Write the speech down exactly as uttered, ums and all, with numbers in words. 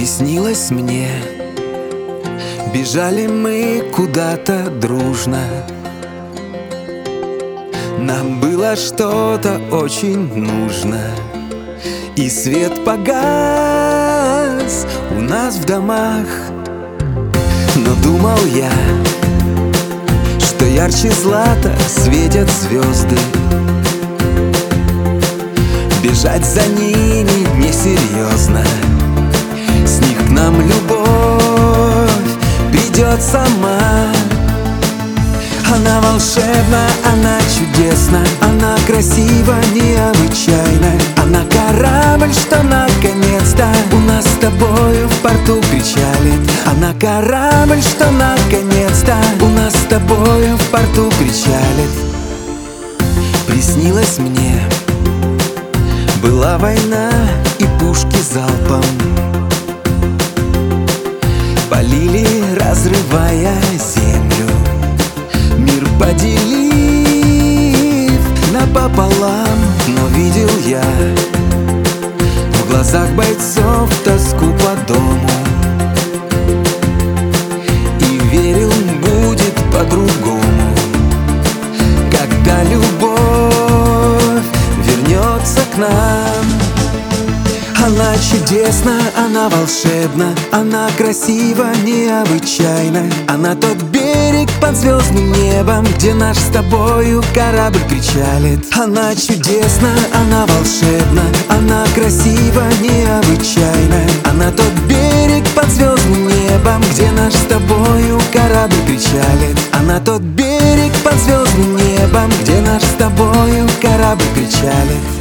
Приснилось мне, бежали мы куда-то дружно. Нам было что-то очень нужно, и свет погас у нас в домах. Но думал я, что ярче злата светят звезды. Бежать за ними несерьезно, с них к нам любовь придет сама. Она волшебна, она чудесна, она красива, необычайна. Она корабль, что наконец-то у нас с тобою в порту причалит. Она корабль, что наконец-то у нас с тобою в порту причалит. Приснилось мне, была война и пушки залпом полили, разрывая землю, мир поделив напополам. Но видел я в глазах бойцов тоску по дому и верил, будет по-другому, когда любовь вернется к нам. Она чудесна, она волшебна, она красива, необычайна. Она тот берег под звездным небом, где наш с тобою корабль причалит. Она чудесна, она волшебна, она красива, необычайна. Она тот берег под звездным небом, где наш с тобою корабль причалит. Она тот берег под звездным небом, где наш с тобою корабль причалит.